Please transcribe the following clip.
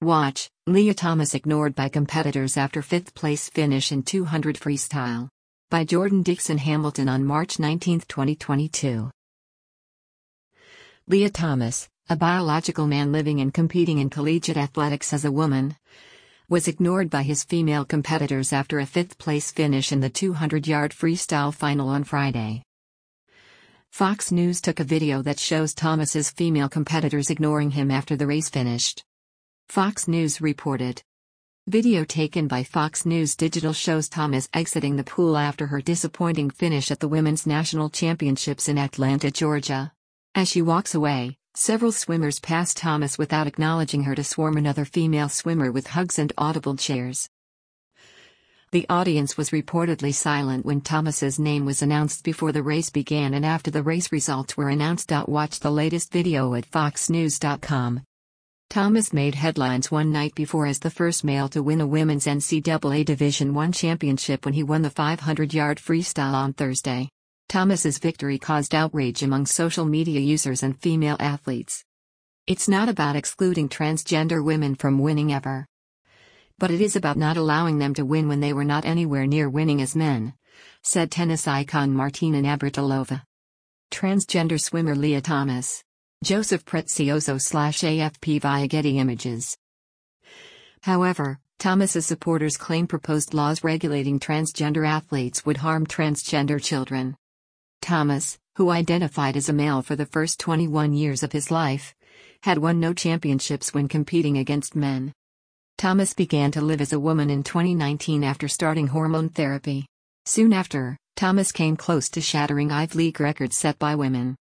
Watch, Lia Thomas ignored by competitors after fifth-place finish in 200 freestyle. By Jordan Dixon Hamilton on March 19, 2022. Lia Thomas, a biological man living and competing in collegiate athletics as a woman, was ignored by his female competitors after a fifth-place finish in the 200-yard freestyle final on Friday. Fox News took a video that shows Thomas's female competitors ignoring him after the race finished. Fox News reported. Video taken by Fox News Digital shows Thomas exiting the pool after her disappointing finish at the Women's National Championships in Atlanta, Georgia. As she walks away, several swimmers pass Thomas without acknowledging her to swarm another female swimmer with hugs and audible cheers. The audience was reportedly silent when Thomas's name was announced before the race began and after the race results were announced. Watch the latest video at foxnews.com. Thomas made headlines one night before as the first male to win a women's NCAA Division I championship when he won the 500-yard freestyle on Thursday. Thomas's victory caused outrage among social media users and female athletes. "It's not about excluding transgender women from winning ever. But it is about not allowing them to win when they were not anywhere near winning as men," said tennis icon Martina Navratilova. Transgender swimmer Lia Thomas. Joseph Prezioso/AFP via Getty Images. However, Thomas's supporters claim proposed laws regulating transgender athletes would harm transgender children. Thomas, who identified as a male for the first 21 years of his life, had won no championships when competing against men. Thomas began to live as a woman in 2019 after starting hormone therapy. Soon after, Thomas came close to shattering Ivy League records set by women.